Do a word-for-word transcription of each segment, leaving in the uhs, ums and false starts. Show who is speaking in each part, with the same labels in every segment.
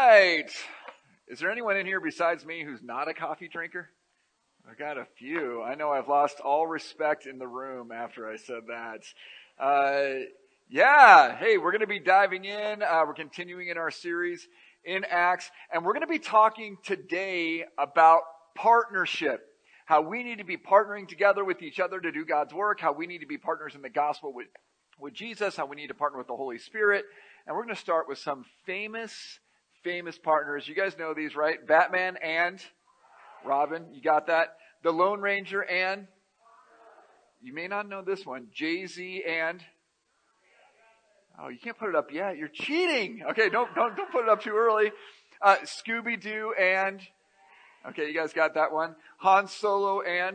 Speaker 1: right. Is there anyone in here besides me who's not a coffee drinker? I got a few. I know I've lost all respect in the room after I said that. Uh, yeah. Hey, we're going to be diving in. Uh, we're continuing in our series in Acts, and we're going to be talking today about partnership. How we need to be partnering together with each other to do God's work. How we need to be partners in the gospel with, with Jesus. How we need to partner with the Holy Spirit. And we're going to start with some famous, famous partners. You guys know these, right? Batman and Robin. You got that? The Lone Ranger and, you may not know this one, Jay-Z and, oh, you can't put it up yet. You're cheating. Okay, don't, don't, don't put it up too early. Uh, Scooby-Doo and, okay, you guys got that one. Han Solo and,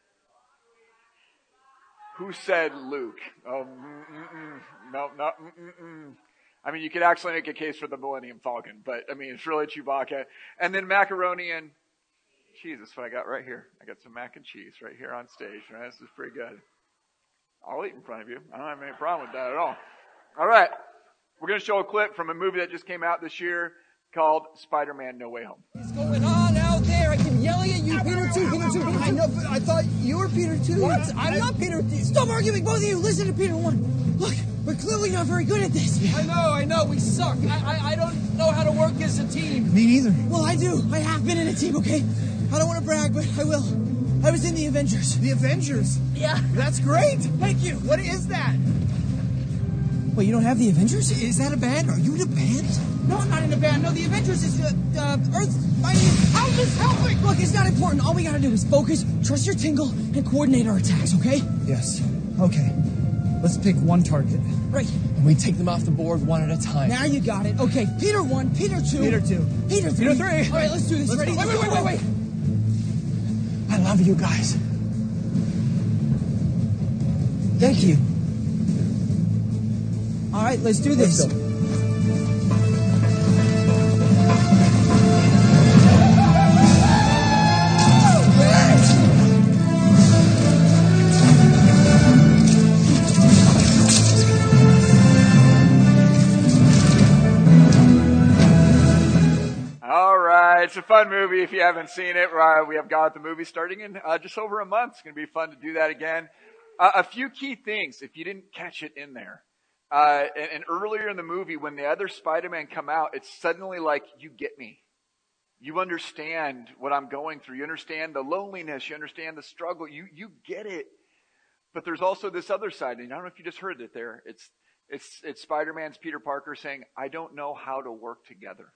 Speaker 1: who said Luke? Oh, mm-mm, no, no, mm-mm. I mean, you could actually make a case for the Millennium Falcon, but I mean, it's really Chewbacca. And then macaroni and cheese is what I got right here. I got some mac and cheese right here on stage. Right? This is pretty good. I'll eat in front of you. I don't have any problem with that at all. All right. We're going to show a clip from a movie that just came out this year called Spider-Man No Way Home.
Speaker 2: What's going on out there? I keep yelling at you. Peter two, Peter two, Peter two. I know, but I thought you were Peter two. What? I'm not Peter two. Stop arguing, both of you. Listen to Peter one. Look, we're clearly not very good at this.
Speaker 3: I know, I know. We suck. I, I, I don't know how to work as a team.
Speaker 2: Me neither. Well, I do. I have been in a team, okay? I don't want to brag, but I will. I was in the Avengers.
Speaker 3: The Avengers?
Speaker 2: Yeah.
Speaker 3: That's great.
Speaker 2: Thank you.
Speaker 3: What is that?
Speaker 2: Wait, you don't have the Avengers?
Speaker 3: Is that a band? Are you in a band?
Speaker 2: No, I'm not in a band. No, the Avengers is uh, uh, Earth. I mean,
Speaker 3: how is this helping?
Speaker 2: Look, it's not important. All we gotta do is focus, trust your tingle, and coordinate our attacks, okay?
Speaker 3: Yes. Okay. Let's pick one target.
Speaker 2: Right.
Speaker 3: And we take them off the board one at a time.
Speaker 2: Now you got it. Okay, Peter one, Peter two.
Speaker 3: Peter two.
Speaker 2: Peter three.
Speaker 3: Peter three.
Speaker 2: All right, let's do this.
Speaker 3: Let's
Speaker 2: Ready?
Speaker 3: Go. Wait,
Speaker 2: Let's
Speaker 3: wait,
Speaker 2: go.
Speaker 3: wait, wait, wait. I love you guys.
Speaker 2: Thank you. All right, let's do this.
Speaker 3: Let's go.
Speaker 1: It's a fun movie if you haven't seen it. Uh, we have God at the Movie starting in uh, just over a month. It's going to be fun to do that again. Uh, a few key things, if you didn't catch it in there. Uh, and, and earlier in the movie, when the other Spider-Man come out, it's suddenly like, you get me. You understand what I'm going through. You understand the loneliness. You understand the struggle. You you get it. But there's also this other side. And I don't know if you just heard it there. It's, it's, it's Spider-Man's Peter Parker saying, I don't know how to work together.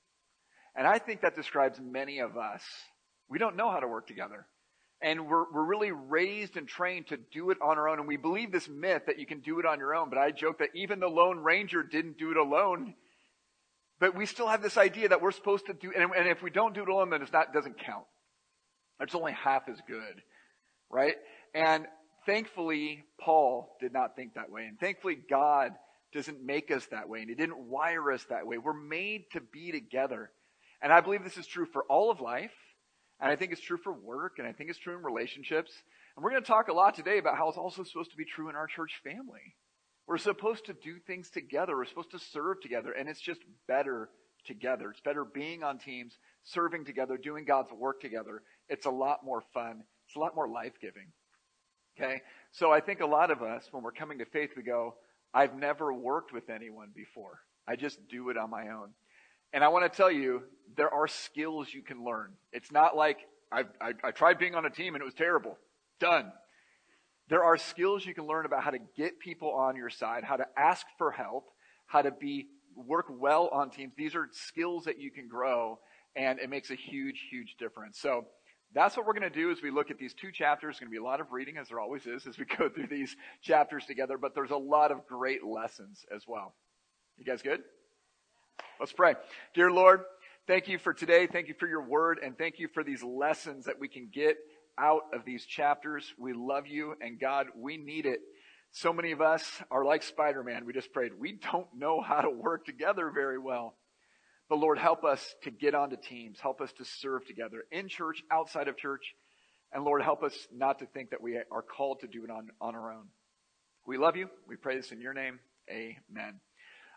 Speaker 1: And I think that describes many of us. We don't know how to work together. And we're, we're really raised and trained to do it on our own. And we believe this myth that you can do it on your own. But I joke that even the Lone Ranger didn't do it alone. But we still have this idea that we're supposed to do, and, and if we don't do it alone, then it's not, doesn't count. It's only half as good. Right? And thankfully, Paul did not think that way. And thankfully, God doesn't make us that way. And He didn't wire us that way. We're made to be together. And I believe this is true for all of life. And I think it's true for work. And I think it's true in relationships. And we're going to talk a lot today about how it's also supposed to be true in our church family. We're supposed to do things together. We're supposed to serve together. And it's just better together. It's better being on teams, serving together, doing God's work together. It's a lot more fun. It's a lot more life-giving. Okay? So I think a lot of us, when we're coming to faith, we go, I've never worked with anyone before. I just do it on my own. And I want to tell you, there are skills you can learn. It's not like, I, I, I tried being on a team and it was terrible. Done. There are skills you can learn about how to get people on your side, how to ask for help, how to be work well on teams. These are skills that you can grow, and it makes a huge, huge difference. So that's what we're going to do as we look at these two chapters. There's going to be a lot of reading, as there always is, as we go through these chapters together. But there's a lot of great lessons as well. You guys good? Let's pray. Dear Lord, thank you for today. Thank you for your word. And thank you for these lessons that we can get out of these chapters. We love you. And God, we need it. So many of us are like Spider-Man. We just prayed. We don't know how to work together very well. But Lord, help us to get onto teams. Help us to serve together in church, outside of church. And Lord, help us not to think that we are called to do it on, on our own. We love you. We pray this in your name. Amen.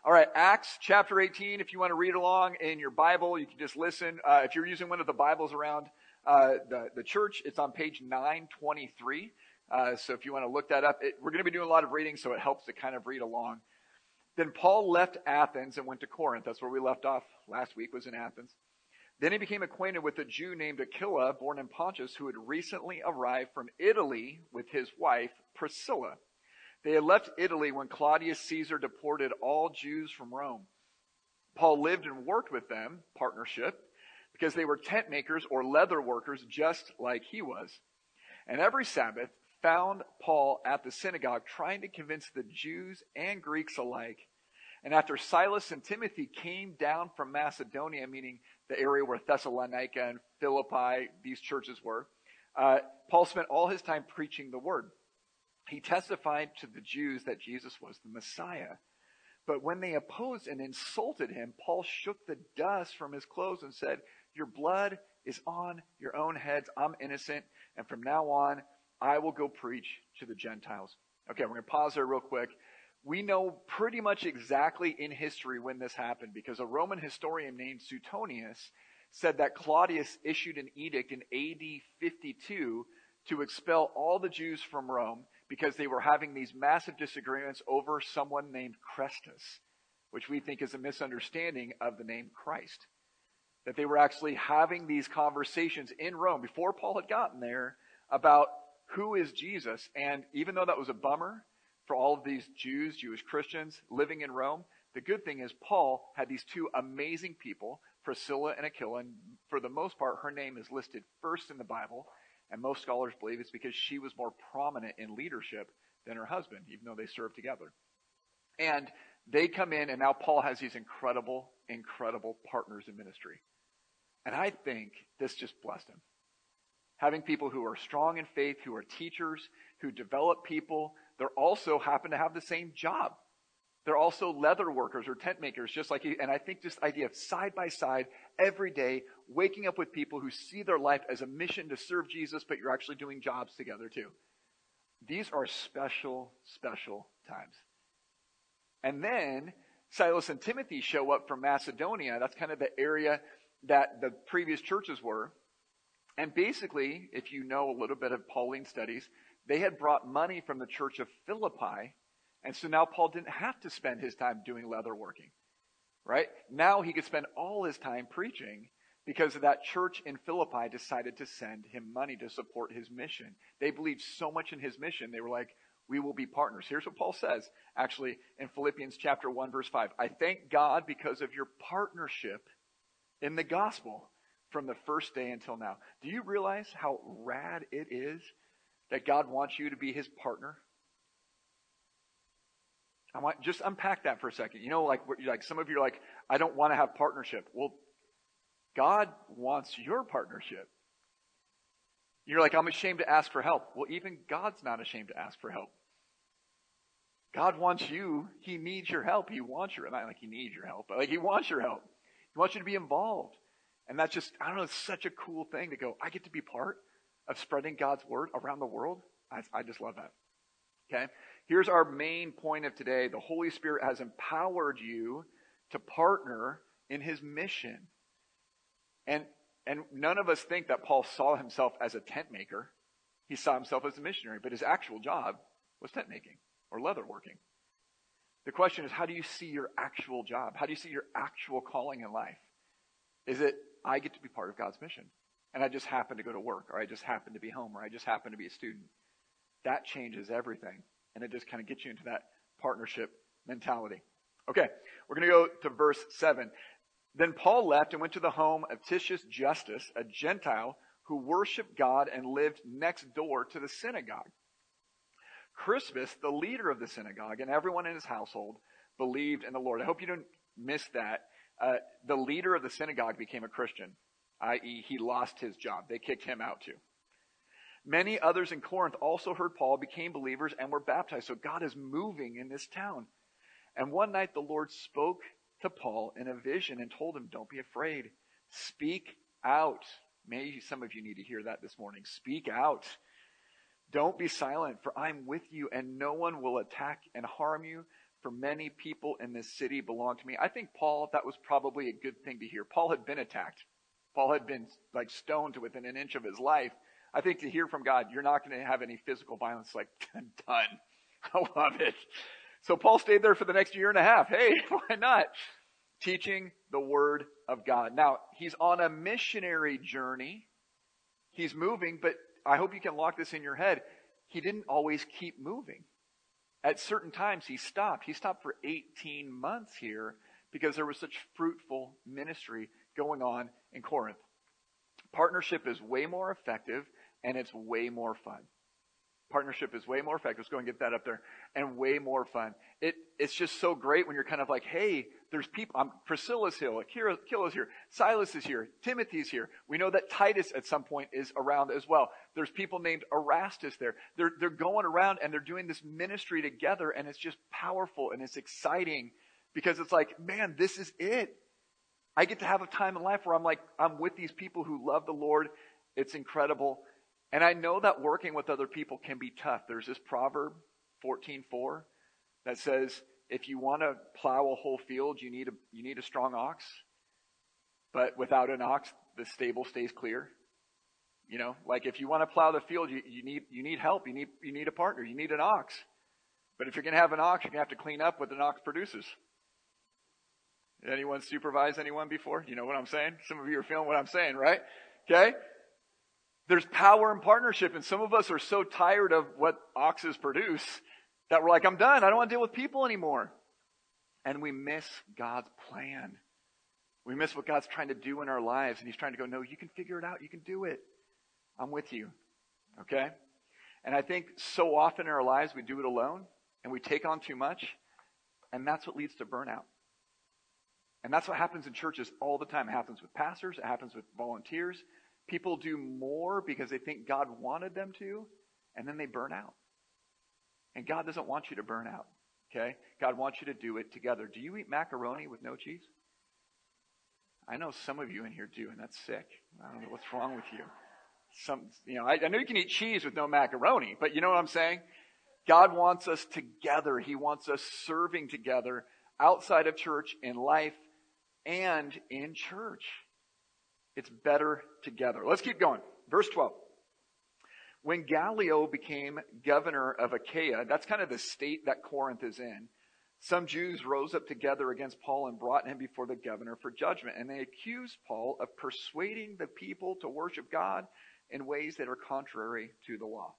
Speaker 1: All right, Acts chapter eighteen. If you want to read along in your Bible, you can just listen. Uh, if you're using one of the Bibles around uh, the, the church, it's on page nine twenty-three. Uh, so if you want to look that up, it, we're going to be doing a lot of reading, so it helps to kind of read along. Then Paul left Athens and went to Corinth. That's where we left off last week, was in Athens. Then he became acquainted with a Jew named Aquila, born in Pontus, who had recently arrived from Italy with his wife, Priscilla. They had left Italy when Claudius Caesar deported all Jews from Rome. Paul lived and worked with them, partnership, because they were tent makers or leather workers just like he was. And every Sabbath found Paul at the synagogue trying to convince the Jews and Greeks alike. And after Silas and Timothy came down from Macedonia, meaning the area where Thessalonica and Philippi, these churches were, uh, Paul spent all his time preaching the word. He testified to the Jews that Jesus was the Messiah. But when they opposed and insulted him, Paul shook the dust from his clothes and said, "Your blood is on your own heads. I'm innocent. And from now on, I will go preach to the Gentiles." Okay, we're going to pause there real quick. We know pretty much exactly in history when this happened, because a Roman historian named Suetonius said that Claudius issued an edict in A D fifty-two to expel all the Jews from Rome because they were having these massive disagreements over someone named Chrestus, which we think is a misunderstanding of the name Christ. That they were actually having these conversations in Rome before Paul had gotten there about who is Jesus. And even though that was a bummer for all of these Jews, Jewish Christians living in Rome, the good thing is Paul had these two amazing people, Priscilla and Aquila, and for the most part, her name is listed first in the Bible, and most scholars believe it's because she was more prominent in leadership than her husband, even though they served together. And they come in, and now Paul has these incredible, incredible partners in ministry. And I think this just blessed him. Having people who are strong in faith, who are teachers, who develop people, they also happen to have the same job. They're also leather workers or tent makers, just like he. And I think this idea of side by side, every day, waking up with people who see their life as a mission to serve Jesus, but you're actually doing jobs together too. These are special, special times. And then Silas and Timothy show up from Macedonia. That's kind of the area that the previous churches were. And basically, if you know a little bit of Pauline studies, they had brought money from the church of Philippi. And so now Paul didn't have to spend his time doing leather working, right? Now he could spend all his time preaching because that church in Philippi decided to send him money to support his mission. They believed so much in his mission. They were like, we will be partners. Here's what Paul says, actually, in Philippians chapter one, verse five. I thank God because of your partnership in the gospel from the first day until now. Do you realize how rad it is that God wants you to be his partner? I want just unpack that for a second. You know, like, like some of you are like, I don't want to have partnership. Well, God wants your partnership. You're like, I'm ashamed to ask for help. Well, even God's not ashamed to ask for help. God wants you. He needs your help. He wants your, not like he needs your help, but like he wants your help. He wants you to be involved. And that's just, I don't know, it's such a cool thing to go, I get to be part of spreading God's word around the world. I, I just love that. Okay? Here's our main point of today. The Holy Spirit has empowered you to partner in his mission. And, and none of us think that Paul saw himself as a tent maker. He saw himself as a missionary, but his actual job was tent making or leather working. The question is, how do you see your actual job? How do you see your actual calling in life? Is it, I get to be part of God's mission, and I just happen to go to work, or I just happen to be home, or I just happen to be a student? That changes everything, and it just kind of gets you into that partnership mentality. Okay, we're going to go to verse seven. Then Paul left and went to the home of Titius Justus, a Gentile who worshiped God and lived next door to the synagogue. Crispus, the leader of the synagogue, and everyone in his household believed in the Lord. I hope you don't miss that. Uh, the leader of the synagogue became a Christian, that is he lost his job. They kicked him out too. Many others in Corinth also heard Paul, became believers, and were baptized. So God is moving in this town. And one night the Lord spoke to Paul in a vision and told him, don't be afraid. Speak out. Maybe some of you need to hear that this morning. Speak out. Don't be silent, for I'm with you, and no one will attack and harm you, for many people in this city belong to me. I think Paul, that was probably a good thing to hear. Paul had been attacked. Paul had been like stoned to within an inch of his life. I think to hear from God, you're not going to have any physical violence, like, done. I love it. So Paul stayed there for the next year and a half. Hey, why not? Teaching the word of God. Now, he's on a missionary journey. He's moving, but I hope you can lock this in your head. He didn't always keep moving. At certain times, he stopped. He stopped for eighteen months here because there was such fruitful ministry going on in Corinth. Partnership is way more effective, and it's way more fun. Partnership is way more effective. Let's go and get that up there. And way more fun. It, it's just so great when you're kind of like, hey, there's people. Um, Priscilla's here. Aquila's here. Silas is here. Timothy's here. We know that Titus at some point is around as well. There's people named Erastus there. They're, they're going around and they're doing this ministry together, and it's just powerful and it's exciting because it's like, man, this is it. I get to have a time in life where I'm like, I'm with these people who love the Lord. It's incredible. And I know that working with other people can be tough. There's this Proverb fourteen four that says, if you want to plow a whole field, you need a, you need a strong ox. But without an ox, the stable stays clear. You know, like if you want to plow the field, you, you need, you need help. You need, you need a partner. You need an ox. But if you're going to have an ox, you're going to have to clean up what an ox produces. Did anyone supervise anyone before? You know what I'm saying? Some of you are feeling what I'm saying, right? Okay. There's power in partnership, and some of us are so tired of what oxes produce that we're like, I'm done. I don't want to deal with people anymore. And we miss God's plan. We miss what God's trying to do in our lives, and he's trying to go, no, you can figure it out. You can do it. I'm with you. Okay? And I think so often in our lives we do it alone, and we take on too much, and that's what leads to burnout. And that's what happens in churches all the time. It happens with pastors. It happens with volunteers. People do more because they think God wanted them to, and then they burn out. And God doesn't want you to burn out, okay? God wants you to do it together. Do you eat macaroni with no cheese? I know some of you in here do, and that's sick. I don't know what's wrong with you. Some, you know, I, I know you can eat cheese with no macaroni, but you know what I'm saying? God wants us together. He wants us serving together outside of church, in life, and in church. It's better together. Let's keep going. Verse twelve. When Gallio became governor of Achaia, that's kind of the state that Corinth is in, some Jews rose up together against Paul and brought him before the governor for judgment. And they accused Paul of persuading the people to worship God in ways that are contrary to the law.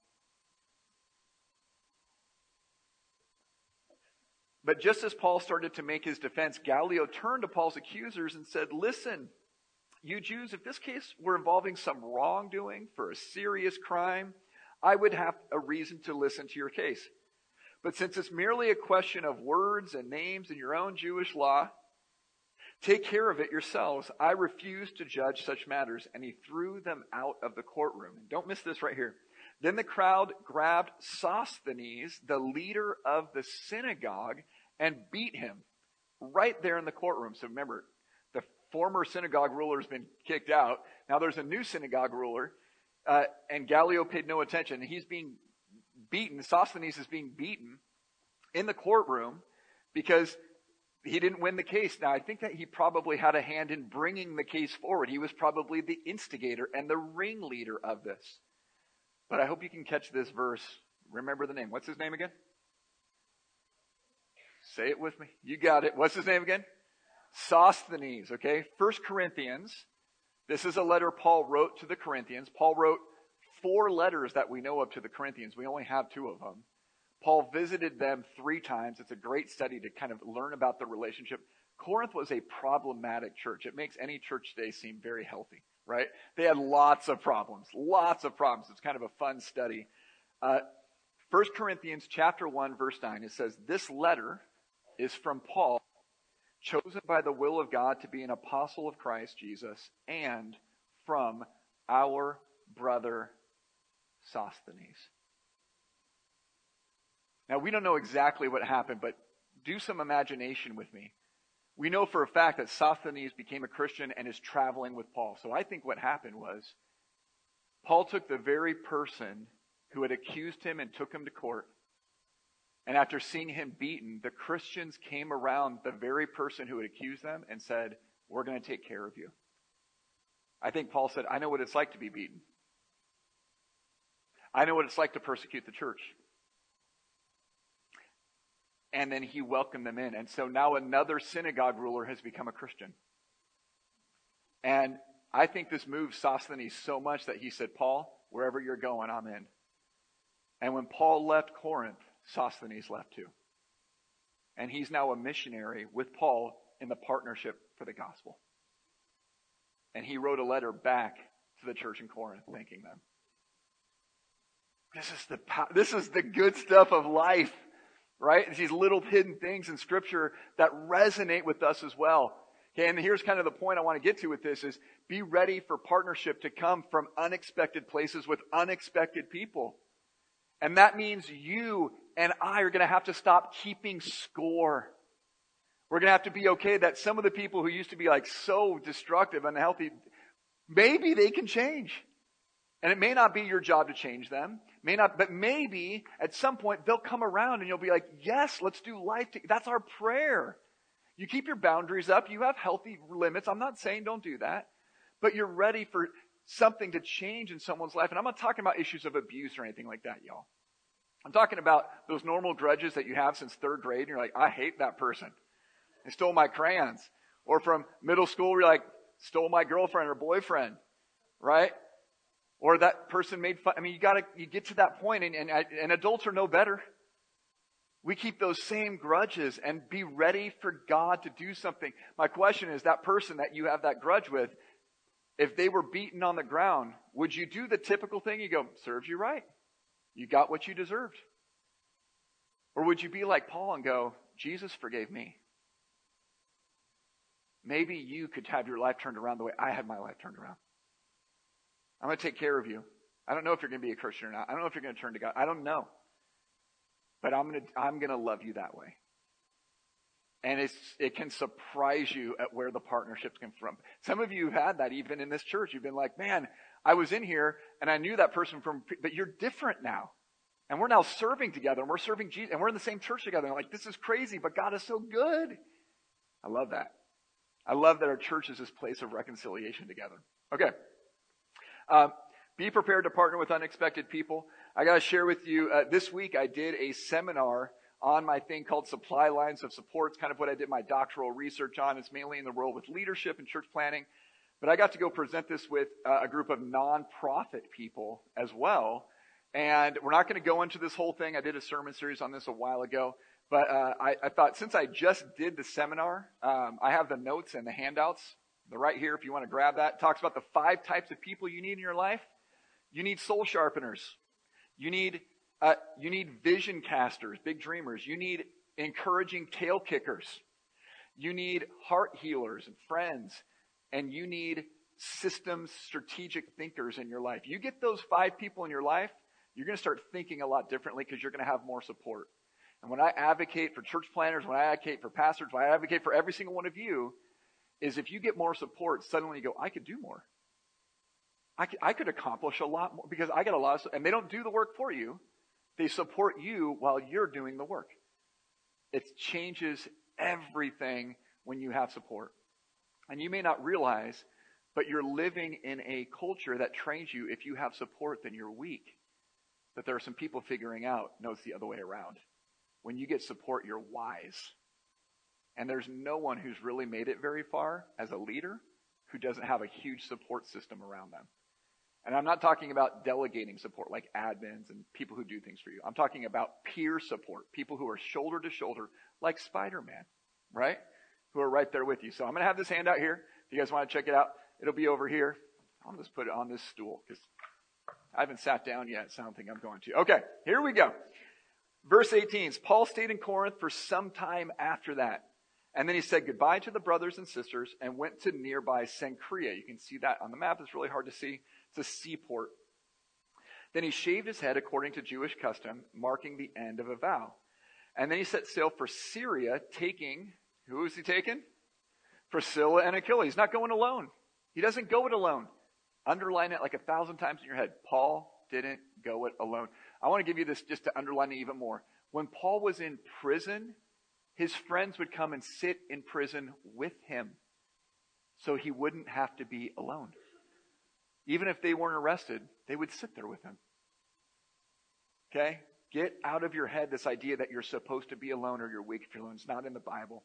Speaker 1: But just as Paul started to make his defense, Gallio turned to Paul's accusers and said, listen, you Jews, if this case were involving some wrongdoing for a serious crime, I would have a reason to listen to your case. But since it's merely a question of words and names in your own Jewish law, take care of it yourselves. I refuse to judge such matters. And he threw them out of the courtroom. Don't miss this right here. Then the crowd grabbed Sosthenes, the leader of the synagogue, and beat him right there in the courtroom. So remember, the former synagogue ruler has been kicked out. Now there's a new synagogue ruler, uh, and Gallio paid no attention. He's being beaten. Sosthenes is being beaten in the courtroom because he didn't win the case. Now I think that he probably had a hand in bringing the case forward. He was probably the instigator and the ringleader of this. But I hope you can catch this verse. Remember the name. What's his name again? Say it with me. You got it. What's his name again? Sosthenes, okay? First Corinthians. This is a letter Paul wrote to the Corinthians. Paul wrote four letters that we know of to the Corinthians. We only have two of them. Paul visited them three times. It's a great study to kind of learn about the relationship. Corinth was a problematic church. It makes any church today seem very healthy, right? They had lots of problems, lots of problems. It's kind of a fun study. Uh, First Corinthians chapter one, verse nine, it says, this letter is from Paul, chosen by the will of God to be an apostle of Christ Jesus, and from our brother Sosthenes. Now, we don't know exactly what happened, but do some imagination with me. We know for a fact that Sosthenes became a Christian and is traveling with Paul. So I think what happened was Paul took the very person who had accused him and took him to court, And after seeing him beaten, the Christians came around the very person who had accused them and said, we're going to take care of you. I think Paul said, I know what it's like to be beaten. I know what it's like to persecute the church. And then he welcomed them in. And so now another synagogue ruler has become a Christian. And I think this moved Sosthenes so much that he said, Paul, wherever you're going, I'm in. And when Paul left Corinth, Sosthenes left too. And he's now a missionary with Paul in the partnership for the gospel. And he wrote a letter back to the church in Corinth thanking them. This is the this is the good stuff of life, right? It's these little hidden things in Scripture that resonate with us as well. Okay, and here's kind of the point I want to get to with this is be ready for partnership to come from unexpected places with unexpected people. And that means you and I are going to have to stop keeping score. We're going to have to be okay that some of the people who used to be like so destructive, unhealthy, maybe they can change. And it may not be your job to change them. May not, but maybe at some point they'll come around and you'll be like, yes, let's do life. To, that's our prayer. You keep your boundaries up. You have healthy limits. I'm not saying don't do that. But you're ready for something to change in someone's life. And I'm not talking about issues of abuse or anything like that, y'all. I'm talking about those normal grudges that you have since third grade. And you're like, I hate that person. They stole my crayons. Or from middle school, you're like, stole my girlfriend or boyfriend. Right? Or that person made fun. I mean, you gotta, you get to that point and, and, and adults are no better. We keep those same grudges and be ready for God to do something. My question is, that person that you have that grudge with, if they were beaten on the ground, would you do the typical thing? You go, serves you right. You got what you deserved. Or would you be like Paul and go, Jesus forgave me. Maybe you could have your life turned around the way I had my life turned around. I'm going to take care of you. I don't know if you're going to be a Christian or not. I don't know if you're going to turn to God. I don't know. But I'm going to, I'm going to love you that way. And it's, it can surprise you at where the partnerships come from. Some of you have had that even in this church. You've been like, man, I was in here and I knew that person from, but you're different now. And we're now serving together and we're serving Jesus and we're in the same church together. And like, this is crazy, but God is so good. I love that. I love that our church is this place of reconciliation together. Okay. Um, be prepared to partner with unexpected people. I got to share with you, uh, this week I did a seminar on my thing called Supply Lines of Support. It's kind of what I did my doctoral research on. It's mainly in the world with leadership and church planning. But I got to go present this with uh, a group of nonprofit people as well. And we're not going to go into this whole thing. I did a sermon series on this a while ago. But uh, I, I thought since I just did the seminar, um, I have the notes and the handouts. They're right here if you want to grab that. It talks about the five types of people you need in your life. You need soul sharpeners. You need uh, you need vision casters, big dreamers. You need encouraging tail kickers. You need heart healers and friends. And you need systems, strategic thinkers in your life. You get those five people in your life, you're going to start thinking a lot differently because you're going to have more support. And when I advocate for church planners, when I advocate for pastors, when I advocate for every single one of you, is if you get more support, suddenly you go, I could do more. I could, I could accomplish a lot more because I get a lot of, and they don't do the work for you. They support you while you're doing the work. It changes everything when you have support. And you may not realize, but you're living in a culture that trains you, if you have support, then you're weak. But there are some people figuring out, no, it's the other way around. When you get support, you're wise. And there's no one who's really made it very far as a leader who doesn't have a huge support system around them. And I'm not talking about delegating support like admins and people who do things for you. I'm talking about peer support, people who are shoulder to shoulder like Spider-Man, right? Who are right there with you. So I'm going to have this handout here. If you guys want to check it out, it'll be over here. I'll just put it on this stool because I haven't sat down yet, so I don't think I'm going to. Okay, here we go. Verse eighteen, Paul stayed in Corinth for some time after that. And then he said goodbye to the brothers and sisters and went to nearby Cenchrea. You can see that on the map. It's really hard to see. It's a seaport. Then he shaved his head according to Jewish custom, marking the end of a vow. And then he set sail for Syria, taking, who is he taking? Priscilla and Aquila. He's not going alone. He doesn't go it alone. Underline it like a thousand times in your head. Paul didn't go it alone. I want to give you this just to underline it even more. When Paul was in prison, his friends would come and sit in prison with him so he wouldn't have to be alone. Even if they weren't arrested, they would sit there with him. Okay? Get out of your head this idea that you're supposed to be alone or you're weak if you're alone. It's not in the Bible.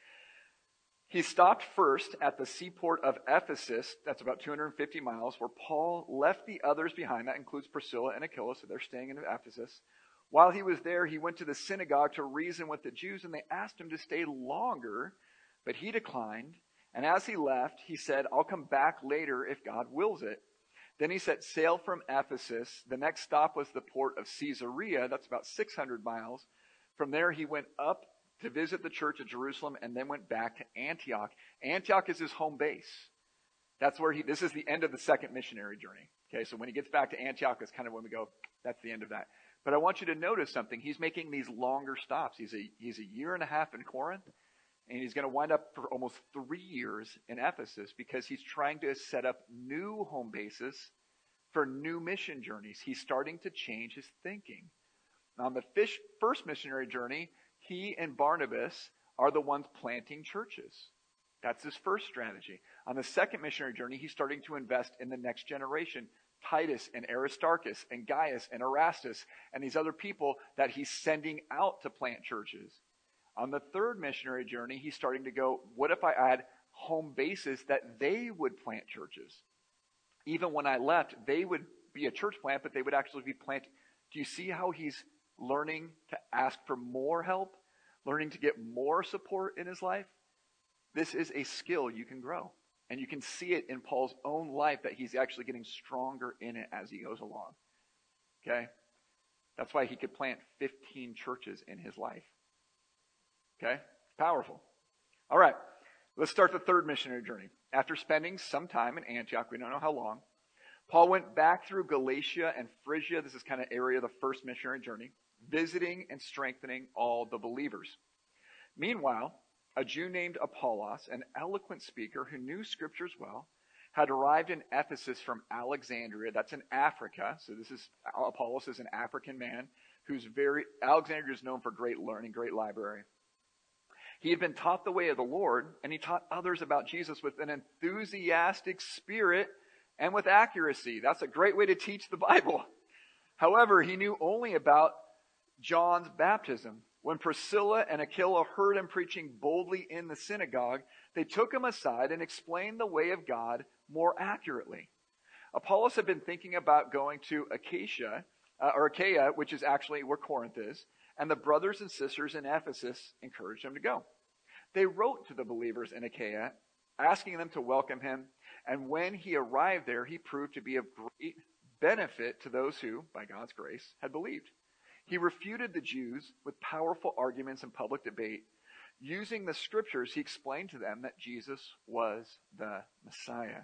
Speaker 1: He stopped first at the seaport of Ephesus. That's about two hundred fifty miles, where Paul left the others behind. That includes Priscilla and Aquila, so they're staying in Ephesus. While he was there, he went to the synagogue to reason with the Jews, and they asked him to stay longer, but he declined. And as he left, he said, I'll come back later if God wills it. Then he set sail from Ephesus. The next stop was the port of Caesarea. That's about six hundred miles. From there, he went up to visit the church at Jerusalem and then went back to Antioch. Antioch is his home base. That's where he, this is the end of the second missionary journey. Okay, so when he gets back to Antioch, that's kind of when we go, that's the end of that. But I want you to notice something. He's making these longer stops. He's a, he's a year and a half in Corinth, and he's going to wind up for almost three years in Ephesus because he's trying to set up new home bases for new mission journeys. He's starting to change his thinking. On the fish, first missionary journey, he and Barnabas are the ones planting churches. That's his first strategy. On the second missionary journey, he's starting to invest in the next generation. Titus and Aristarchus and Gaius and Erastus and these other people that he's sending out to plant churches. On the third missionary journey, he's starting to go, what if I add home bases that they would plant churches? Even when I left, they would be a church plant, but they would actually be planted. Do you see how he's learning to ask for more help? Learning to get more support in his life? This is a skill you can grow. And you can see it in Paul's own life that he's actually getting stronger in it as he goes along. Okay? That's why he could plant fifteen churches in his life. Okay? Powerful. All right. Let's start the third missionary journey. After spending some time in Antioch, we don't know how long, Paul went back through Galatia and Phrygia. This is kind of area of the first missionary journey, visiting and strengthening all the believers. Meanwhile, a Jew named Apollos, an eloquent speaker who knew scriptures well, had arrived in Ephesus from Alexandria. That's in Africa. So this is, Apollos is an African man who's very, Alexandria is known for great learning, great library. He had been taught the way of the Lord, and he taught others about Jesus with an enthusiastic spirit and with accuracy. That's a great way to teach the Bible. However, he knew only about John's baptism. When Priscilla and Aquila heard him preaching boldly in the synagogue, they took him aside and explained the way of God more accurately. Apollos had been thinking about going to Achaia, uh, or Achaia, which is actually where Corinth is, and the brothers and sisters in Ephesus encouraged him to go. They wrote to the believers in Achaia, asking them to welcome him, and when he arrived there, he proved to be of great benefit to those who, by God's grace, had believed. He refuted the Jews with powerful arguments and public debate. Using the scriptures, he explained to them that Jesus was the Messiah.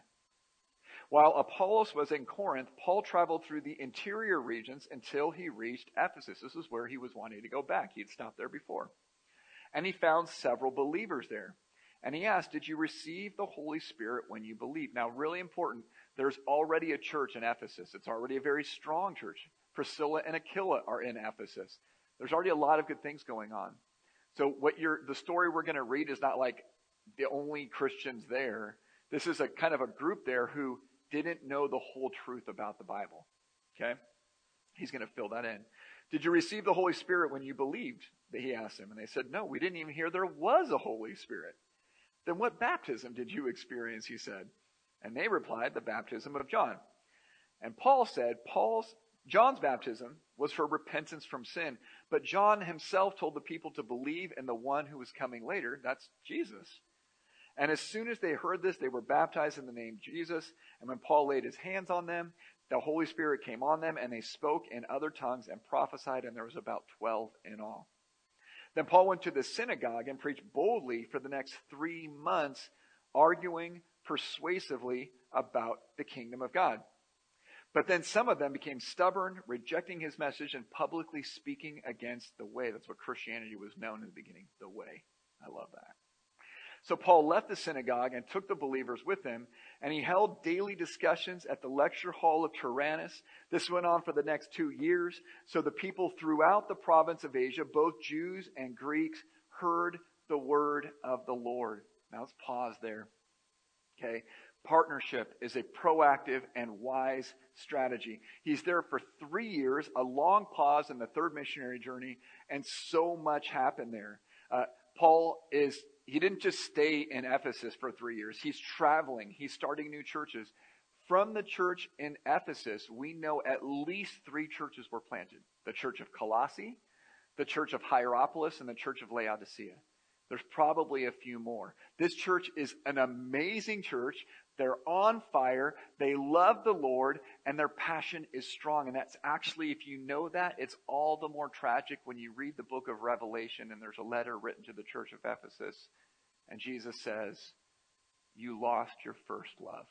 Speaker 1: While Apollos was in Corinth, Paul traveled through the interior regions until he reached Ephesus. This is where he was wanting to go back. He had stopped there before. And he found several believers there. And he asked, did you receive the Holy Spirit when you believed? Now, really important, there's already a church in Ephesus. It's already a very strong church. Priscilla and Aquila are in Ephesus. There's already a lot of good things going on. So what you're, the story we're going to read is not like the only Christians there. This is a kind of a group there who didn't know the whole truth about the Bible. Okay? He's going to fill that in. Did you receive the Holy Spirit when you believed? He asked them. And they said, no, we didn't even hear there was a Holy Spirit. Then what baptism did you experience? He said. And they replied, the baptism of John. And Paul said, Paul's John's baptism was for repentance from sin, but John himself told the people to believe in the one who was coming later. That's Jesus. And as soon as they heard this, they were baptized in the name Jesus. And when Paul laid his hands on them, the Holy Spirit came on them, and they spoke in other tongues and prophesied, and there was about twelve in all. Then Paul went to the synagogue and preached boldly for the next three months, arguing persuasively about the kingdom of God. But then some of them became stubborn, rejecting his message and publicly speaking against the way. That's what Christianity was known in the beginning, the way. I love that. So Paul left the synagogue and took the believers with him, and he held daily discussions at the lecture hall of Tyrannus. This went on for the next two years. So the people throughout the province of Asia, both Jews and Greeks, heard the word of the Lord. Now let's pause there. Okay. Partnership is a proactive and wise strategy. He's there for three years, a long pause in the third missionary journey, and so much happened there. Uh, Paul is, he didn't just stay in Ephesus for three years. He's traveling. He's starting new churches. From the church in Ephesus, we know at least three churches were planted. The church of Colossae, the church of Hierapolis, and the church of Laodicea. There's probably a few more. This church is an amazing church. They're on fire. They love the Lord, and their passion is strong. And that's actually, if you know that, it's all the more tragic when you read the book of Revelation and there's a letter written to the church of Ephesus. And Jesus says, you lost your first love.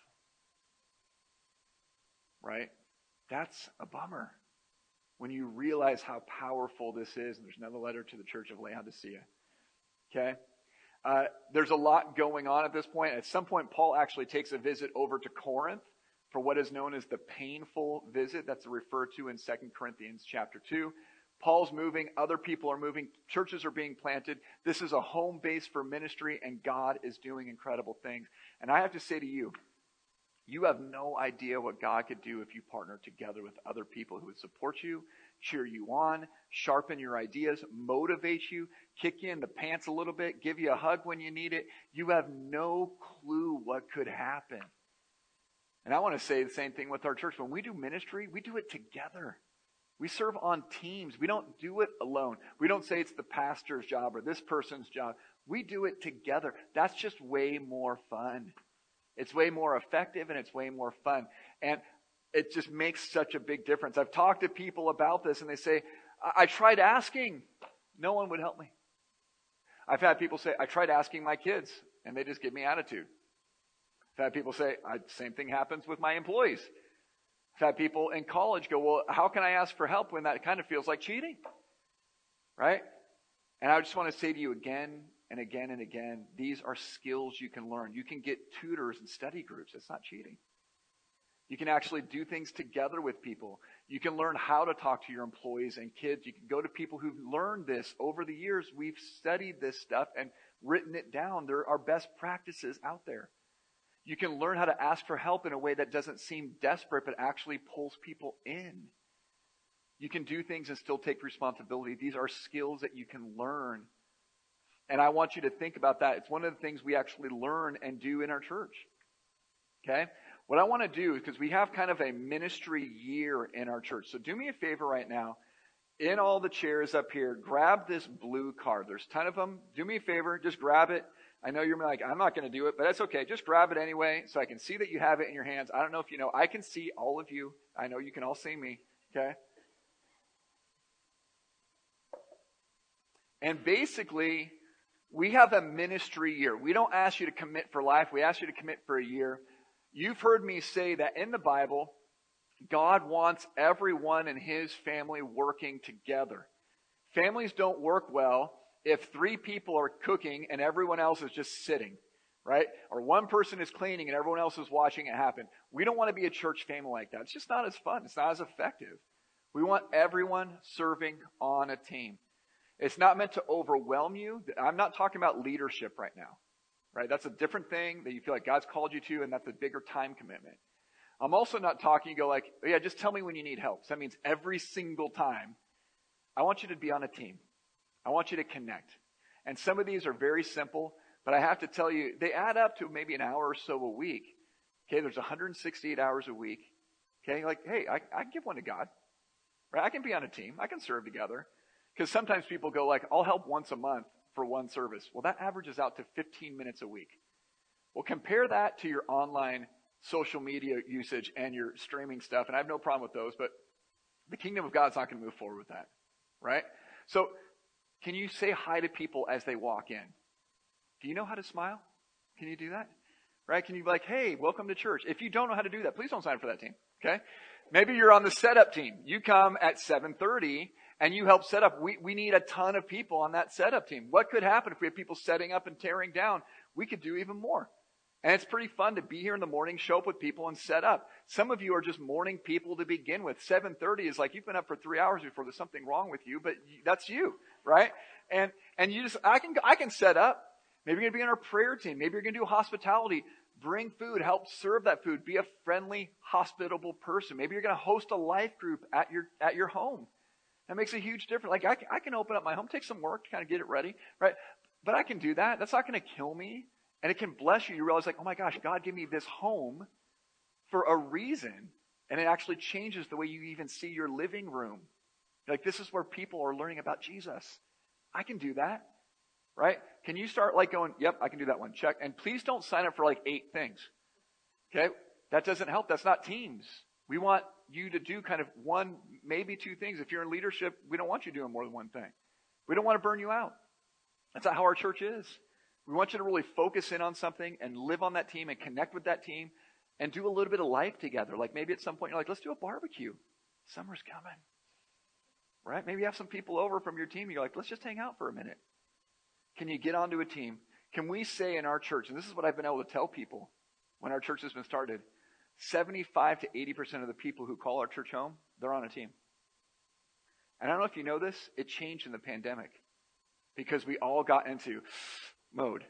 Speaker 1: Right? That's a bummer. When you realize how powerful this is, and there's another letter to the church of Laodicea. Okay? Uh, there's a lot going on at this point. At some point, Paul actually takes a visit over to Corinth for what is known as the painful visit. That's referred to in Second Corinthians chapter two. Paul's moving. Other people are moving. Churches are being planted. This is a home base for ministry, and God is doing incredible things. And I have to say to you, you have no idea what God could do if you partner together with other people who would support you, cheer you on, sharpen your ideas, motivate you, kick you in the pants a little bit, give you a hug when you need it. You have no clue what could happen. And I want to say the same thing with our church. When we do ministry, we do it together. We serve on teams. We don't do it alone. We don't say it's the pastor's job or this person's job. We do it together. That's just way more fun. It's way more effective and it's way more fun. And it just makes such a big difference. I've talked to people about this and they say, I, I tried asking. No one would help me. I've had people say, I tried asking my kids and they just give me attitude. I've had people say, I, same thing happens with my employees. I've had people in college go, well, how can I ask for help when that kind of feels like cheating? Right? And I just want to say to you again and again and again, these are skills you can learn. You can get tutors and study groups. It's not cheating. You can actually do things together with people. You can learn how to talk to your employees and kids. You can go to people who've learned this over the years. We've studied this stuff and written it down. There are best practices out there. You can learn how to ask for help in a way that doesn't seem desperate, but actually pulls people in. You can do things and still take responsibility. These are skills that you can learn. And I want you to think about that. It's one of the things we actually learn and do in our church. Okay? What I want to do, because we have kind of a ministry year in our church. So do me a favor right now. In all the chairs up here, grab this blue card. There's a ton of them. Do me a favor. Just grab it. I know you're like, I'm not going to do it, but that's okay. Just grab it anyway so I can see that you have it in your hands. I don't know if you know. I can see all of you. I know you can all see me. Okay? And basically, we have a ministry year. We don't ask you to commit for life. We ask you to commit for a year. You've heard me say that in the Bible, God wants everyone in his family working together. Families don't work well if three people are cooking and everyone else is just sitting, right? Or one person is cleaning and everyone else is watching it happen. We don't want to be a church family like that. It's just not as fun. It's not as effective. We want everyone serving on a team. It's not meant to overwhelm you. I'm not talking about leadership right now, right? That's a different thing that you feel like God's called you to, and that's a bigger time commitment. I'm also not talking, you go like, oh yeah, just tell me when you need help. So that means every single time. I want you to be on a team. I want you to connect. And some of these are very simple, but I have to tell you, they add up to maybe an hour or so a week. Okay, there's one hundred sixty-eight hours a week. Okay, like, hey, I, I can give one to God. Right? I can be on a team. I can serve together. Because sometimes people go like, I'll help once a month for one service. Well, that averages out to fifteen minutes a week. Well, compare that to your online social media usage and your streaming stuff. And I have no problem with those, but the kingdom of God's not going to move forward with that. Right? So, can you say hi to people as they walk in? Do you know how to smile? Can you do that? Right? Can you be like, hey, welcome to church? If you don't know how to do that, please don't sign up for that team. Okay? Maybe you're on the setup team. You come at seven thirty and you help set up. We, we need a ton of people on that setup team. What could happen if we have people setting up and tearing down? we could do even more. And it's pretty fun to be here in the morning, show up with people and set up. Some of you are just morning people to begin with. seven thirty is like you've been up for three hours before there's something wrong with you, but that's you, right? And, and you just, I can, I can set up. Maybe you're going to be on our prayer team. Maybe you're going to do hospitality. Bring food, help serve that food. Be a friendly, hospitable person. Maybe you're going to host a life group at your, at your home. That makes a huge difference. Like I, I can open up my home, take some work to kind of get it ready, right? But I can do that. That's not going to kill me. And it can bless you. You realize like, oh my gosh, God gave me this home for a reason. And it actually changes the way you even see your living room. Like this is where people are learning about Jesus. I can do that, right? Can you start like going, yep, I can do that one. Check. And please don't sign up for like eight things. Okay. That doesn't help. That's not teams. We want you to do kind of one, maybe two things. If you're in leadership, we don't want you doing more than one thing. We don't want to burn you out. That's not how our church is. We want you to really focus in on something and live on that team and connect with that team and do a little bit of life together. Like maybe at some point you're like, let's do a barbecue. Summer's coming. Right? Maybe you have some people over from your team. You're like, let's just hang out for a minute. Can you get onto a team? Can we say in our church, and this is what I've been able to tell people when our church has been started, seventy-five to eighty percent of the people who call our church home, they're on a team. And I don't know if you know this, it changed in the pandemic because we all got into mode.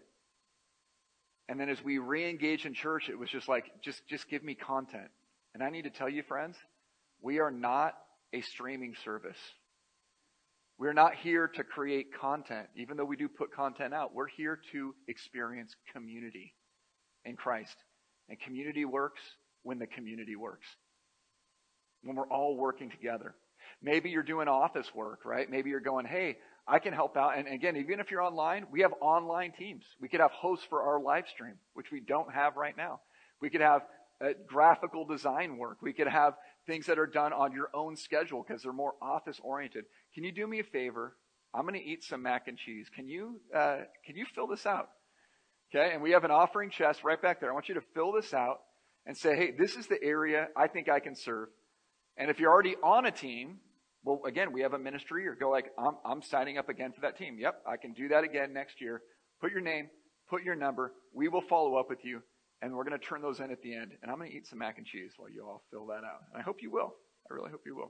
Speaker 1: And then as we re-engage in church, it was just like, just, just give me content. And I need to tell you, friends, we are not a streaming service. We're not here to create content, even though we do put content out. We're here to experience community in Christ. And community works when the community works. When we're all working together. Maybe you're doing office work, right? Maybe you're going, hey, I can help out. And again, even if you're online, we have online teams. We could have hosts for our live stream, which we don't have right now. We could have uh, graphical design work. We could have things that are done on your own schedule because they're more office oriented. Can you do me a favor? I'm going to eat some mac and cheese. Can you, uh, can you fill this out? Okay. And we have an offering chest right back there. I want you to fill this out and say, hey, this is the area I think I can serve. And if you're already on a team, well, again, we have a ministry, or go like, I'm, I'm signing up again for that team. Yep, I can do that again next year. Put your name, put your number. We will follow up with you, and we're going to turn those in at the end. And I'm going to eat some mac and cheese while you all fill that out. And I hope you will. I really hope you will.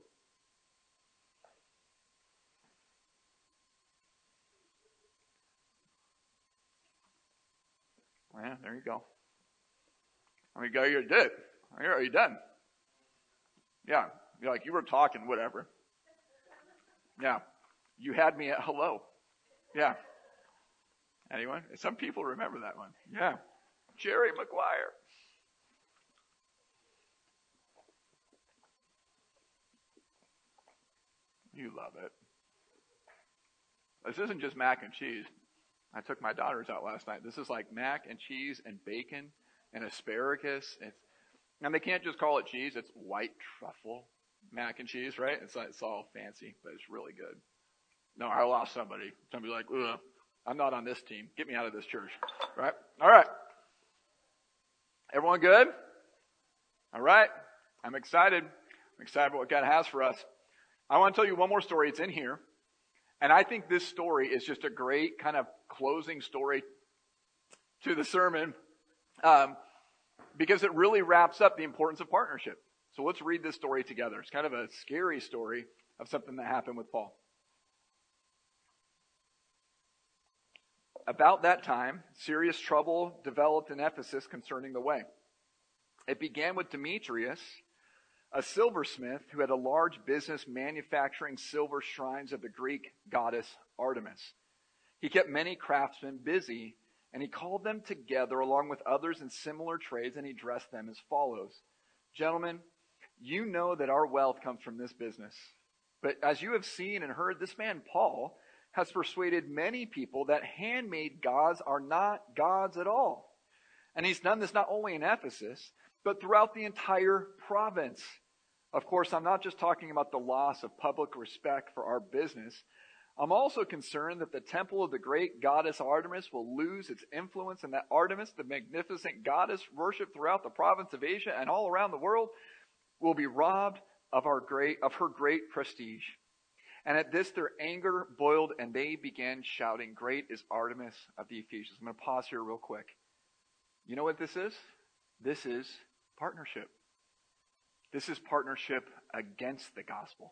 Speaker 1: Yeah, there you go. I mean, go, you did. Are you done? Yeah, you're like, you were talking, whatever. Yeah, you had me at hello. Yeah. Anyone? Some people remember that one. Yeah. Jerry Maguire. You love it. This isn't just mac and cheese. I took my daughters out last night. This is like mac and cheese and bacon and asparagus. It's, and they can't just call it cheese. It's white truffle mac and cheese, right? It's, it's all fancy, but it's really good. No, I lost somebody. Somebody like, ugh, I'm not on this team. Get me out of this church, right? All right. Everyone good? All right. I'm excited. I'm excited about what God has for us. I want to tell you one more story. It's in here. And I think this story is just a great kind of closing story to the sermon um, because it really wraps up the importance of partnership. So let's read this story together. It's kind of a scary story of something that happened with Paul. About that time, serious trouble developed in Ephesus concerning the way. It began with Demetrius, a silversmith who had a large business manufacturing silver shrines of the Greek goddess Artemis. He kept many craftsmen busy, and he called them together along with others in similar trades, and he addressed them as follows. Gentlemen, you know that our wealth comes from this business. But as you have seen and heard, this man Paul has persuaded many people that handmade gods are not gods at all. And he's done this not only in Ephesus, but throughout the entire province. Of course, I'm not just talking about the loss of public respect for our business. I'm also concerned that the temple of the great goddess Artemis will lose its influence, and that Artemis, the magnificent goddess worshipped throughout the province of Asia and all around the world, will be robbed of our great of her great prestige. And at this their anger boiled, and they began shouting, "Great is Artemis of the Ephesians." I'm going to pause here real quick. You know what this is? This is partnership. This is partnership against the gospel.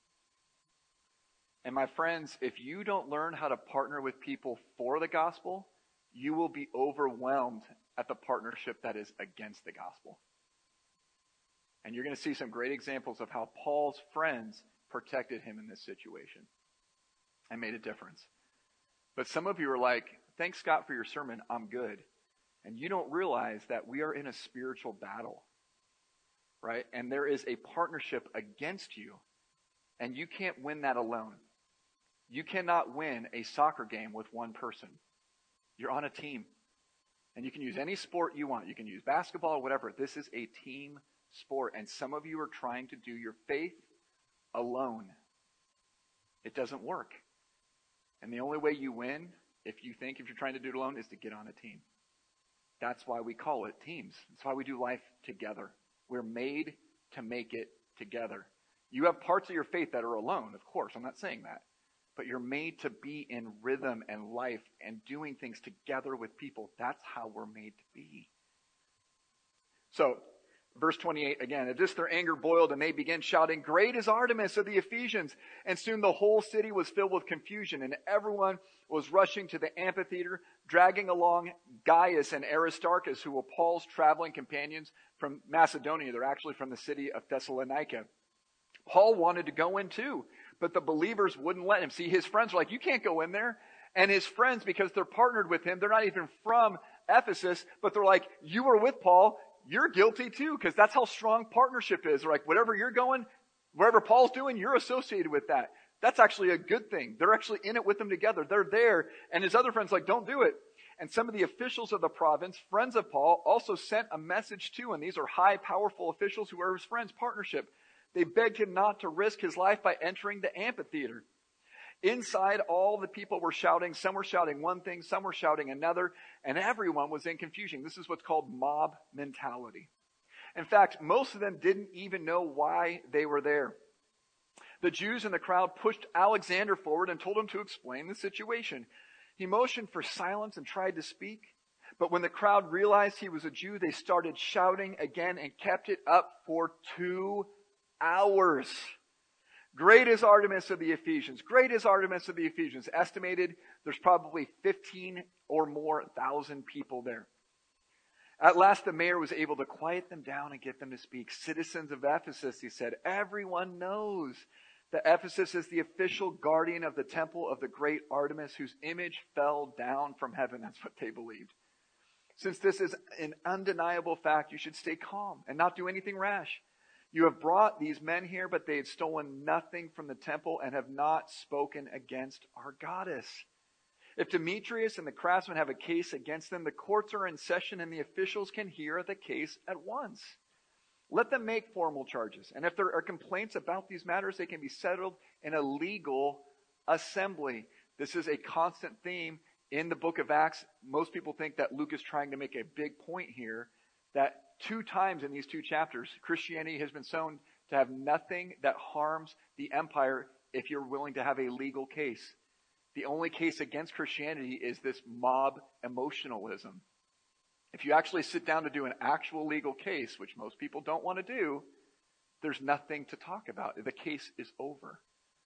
Speaker 1: And my friends, if you don't learn how to partner with people for the gospel, you will be overwhelmed at the partnership that is against the gospel. And you're going to see some great examples of how Paul's friends protected him in this situation and made a difference. But some of you are like, "Thanks, Scott, for your sermon. I'm good." And you don't realize that we are in a spiritual battle, right? And there is a partnership against you, and you can't win that alone. You cannot win a soccer game with one person. You're on a team. And you can use any sport you want. You can use basketball or whatever. This is a team sport. And some of you are trying to do your faith alone. It doesn't work. And the only way you win, if you think if you're trying to do it alone, is to get on a team. That's why we call it teams. That's why we do life together. We're made to make it together. You have parts of your faith that are alone, of course. I'm not saying that. But you're made to be in rhythm and life and doing things together with people. That's how we're made to be. So, verse twenty-eight again. At this their anger boiled, and they began shouting, "Great is Artemis of the Ephesians!" And soon the whole city was filled with confusion, and everyone was rushing to the amphitheater, dragging along Gaius and Aristarchus, who were Paul's traveling companions from Macedonia. They're actually from the city of Thessalonica. Paul wanted to go in too, but the believers wouldn't let him. See, his friends were like, "You can't go in there." And his friends, because they're partnered with him, they're not even from Ephesus, but they're like, "You were with Paul. You're guilty too," because that's how strong partnership is. They're like, whatever you're going, wherever Paul's doing, you're associated with that. That's actually a good thing. They're actually in it with them together. They're there. And his other friends are like, "Don't do it." And some of the officials of the province, friends of Paul, also sent a message too. And these are high, powerful officials who are his friends, partnership. They begged him not to risk his life by entering the amphitheater. Inside, all the people were shouting. Some were shouting one thing, some were shouting another, and everyone was in confusion. This is what's called mob mentality. In fact, most of them didn't even know why they were there. The Jews in the crowd pushed Alexander forward and told him to explain the situation. He motioned for silence and tried to speak, but when the crowd realized he was a Jew, they started shouting again and kept it up for two hours. "Great is Artemis of the Ephesians. Great is Artemis of the Ephesians." Estimated there's probably fifteen or more thousand people there. At last the mayor was able to quiet them down and get them to speak. "Citizens of Ephesus," he said, "everyone knows that Ephesus is the official guardian of the temple of the great Artemis, whose image fell down from heaven." That's what they believed. "Since this is an undeniable fact, you should stay calm and not do anything rash. You have brought these men here, but they had stolen nothing from the temple and have not spoken against our goddess. If Demetrius and the craftsmen have a case against them, the courts are in session and the officials can hear the case at once. Let them make formal charges. And if there are complaints about these matters, they can be settled in a legal assembly." This is a constant theme in the book of Acts. Most people think that Luke is trying to make a big point here, that two times in these two chapters, Christianity has been shown to have nothing that harms the empire if you're willing to have a legal case. The only case against Christianity is this mob emotionalism. If you actually sit down to do an actual legal case, which most people don't want to do, there's nothing to talk about. The case is over.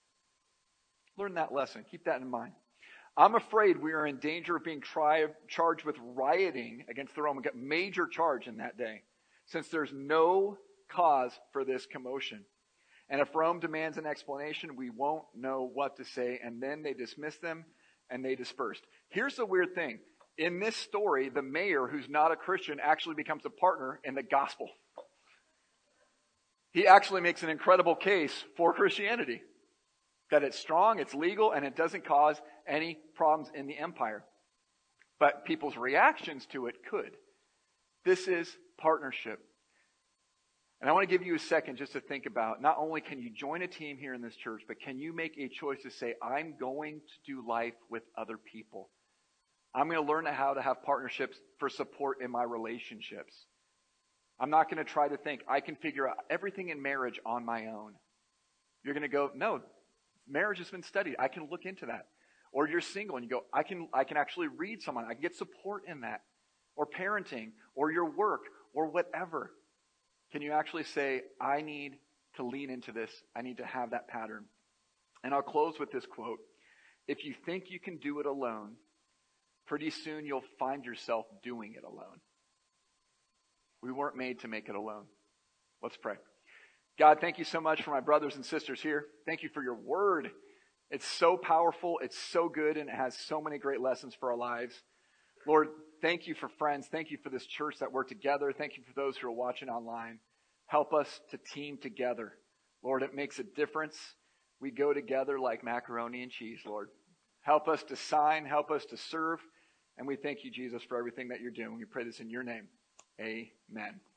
Speaker 1: Learn that lesson. Keep that in mind. I'm afraid we are in danger of being tri- charged with rioting against the Roman government. Major charge in that day, since there's no cause for this commotion. And if Rome demands an explanation, we won't know what to say. And then they dismissed them and they dispersed. Here's the weird thing. In this story, the mayor, who's not a Christian, actually becomes a partner in the gospel. He actually makes an incredible case for Christianity. That it's strong, it's legal, and it doesn't cause any problems in the empire. But people's reactions to it could. This is partnership. And I want to give you a second just to think about, not only can you join a team here in this church, but can you make a choice to say, I'm going to do life with other people. I'm going to learn how to have partnerships for support in my relationships. I'm not going to try to think I can figure out everything in marriage on my own. You're going to go, no, marriage has been studied. I can look into that. Or you're single and you go, I can, I can actually read someone. I can get support in that. Or parenting, or your work, or whatever. Can you actually say, I need to lean into this. I need to have that pattern. And I'll close with this quote. If you think you can do it alone, pretty soon you'll find yourself doing it alone. We weren't made to make it alone. Let's pray. God, thank you so much for my brothers and sisters here. Thank you for your word. It's so powerful. It's so good, and it has so many great lessons for our lives. Lord, thank you for friends. Thank you for this church that we're together. Thank you for those who are watching online. Help us to team together. Lord, it makes a difference. We go together like macaroni and cheese, Lord. Help us to sign. Help us to serve. And we thank you, Jesus, for everything that you're doing. We pray this in your name. Amen.